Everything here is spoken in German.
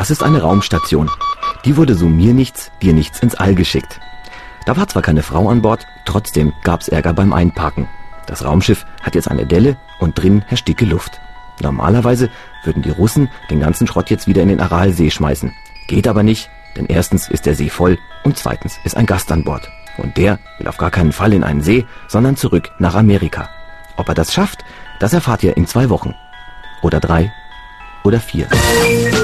Das ist eine Raumstation. Die wurde so mir nichts, dir nichts ins All geschickt. Da war zwar keine Frau an Bord, trotzdem gab's Ärger beim Einparken. Das Raumschiff hat jetzt eine Delle und drin herrscht dicke Luft. Normalerweise würden die Russen den ganzen Schrott jetzt wieder in den Aralsee schmeißen. Geht aber nicht, denn erstens ist der See voll und zweitens ist ein Gast an Bord. Und der will auf gar keinen Fall in einen See, sondern zurück nach Amerika. Ob er das schafft, das erfahrt ihr in 2 Wochen. Oder 3 oder 4.